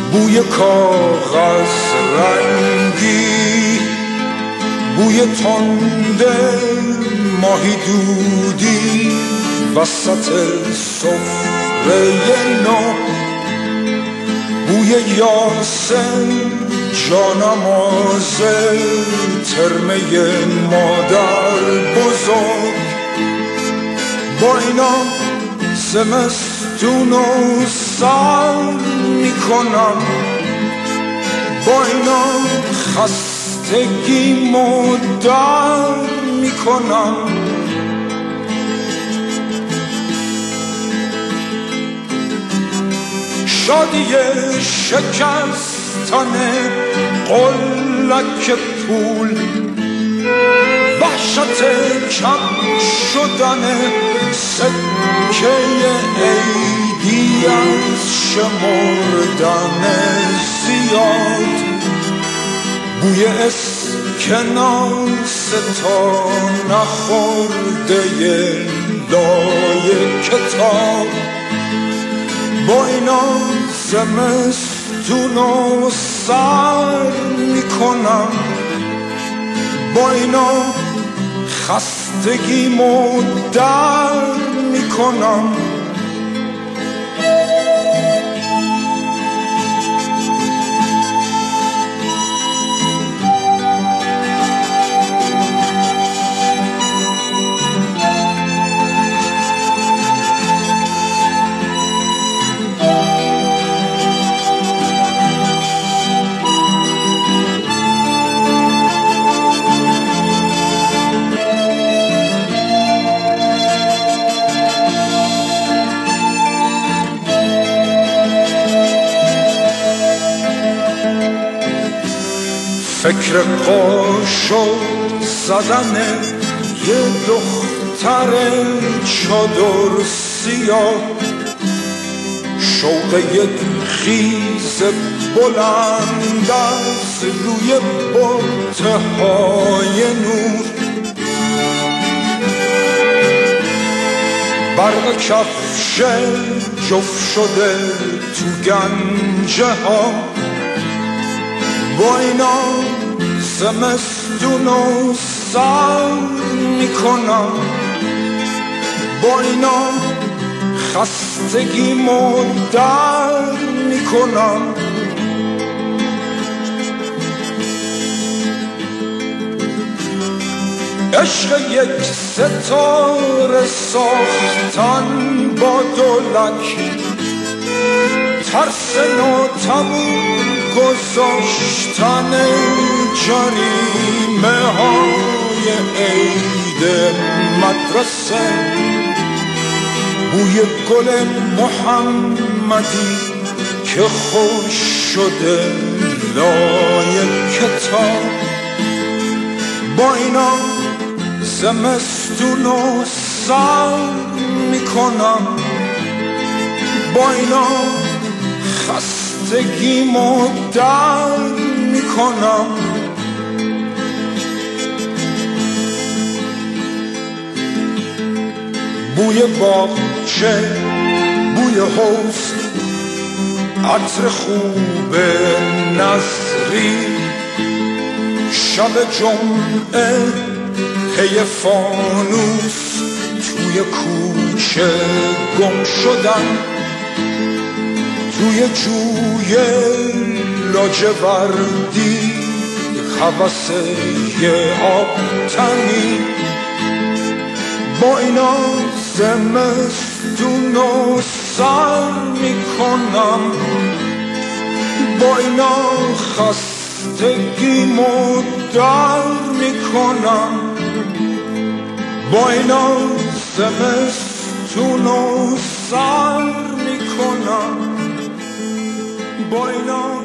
بوی کاغذ رنگی، بوی تنده ماهی دودی وسط سفره نو، بوی یاسین جانماز ترمه مادر بزرگ. با اینا زمستونو سر میکنم، با اینا خستگیمو در میکنم. شادی شکستن قلک پول، وحشت کم شدن سکه عیدی از شمردن زیاد، بوی اسکناس تا نخورده لای کتاب. با اینا زمستونو سر میکنم، با اینا خستگیمو در میکنم. فکر قاشق زدن یه دختر چادر سیاه، شوق یک خیز بلند از روی بتهای نور، برق کفش جفت شده تو گنجه ها. با اینا زمستونو سر میکنم، با اینا خستگیمو در میکنم. عشق یک ستاره ساختن با دولک، ترس ناتموم گذاشتن جریمه های عید مدرسه، بوی گل محمدی که خوش شده لای کتاب. با اینا زمستونو سر میکنم، با اینا خستگیمو در میکنم. بوی باغچه، بوی حوض، عطر خوب نظری، شب جمعه پی فانوس توی کوچه گم شدن، توی جوی لاجوردی هوس یه آبتنی. با اینا زمستونو سر میکنم، با اینا خستگیمو در میکنم، با اینا زمستونو سر میکنم، با اینا